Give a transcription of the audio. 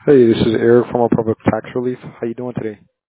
Hey, this is Eric from our Public Tax Relief. How you doing today?